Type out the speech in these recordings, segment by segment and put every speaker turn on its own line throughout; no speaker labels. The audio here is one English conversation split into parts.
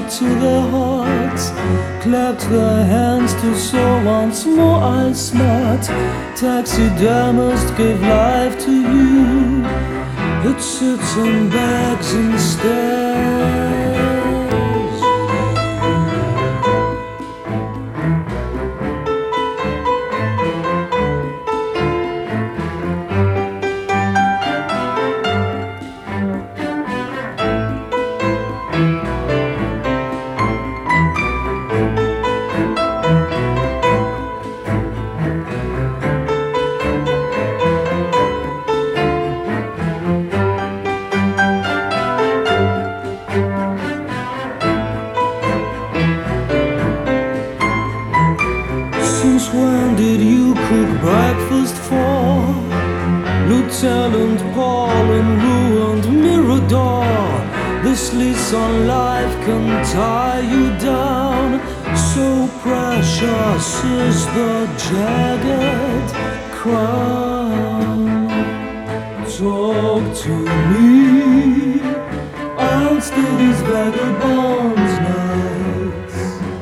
to their hearts, clapped their hands to show once more I'm smart. Taxidermist gave life to you. It sits in bags and stares. Since when did you cook breakfast for Lieutenant Paul and ruined Mirador? This lease on life can tie you down. So precious is the jagged crown. Talk to me, I'll stay these vagabonds' nights.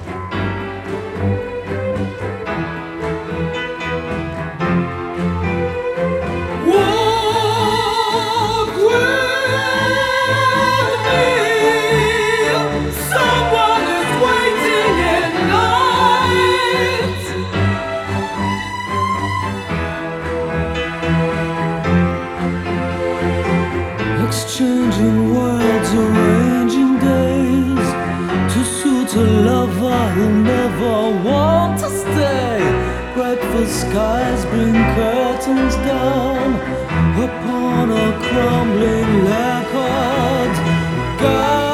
Exchanging words, arranging days to suit a lover who never wants to stay. Breakfast skies bring curtains down upon a crumbling lacquered gown.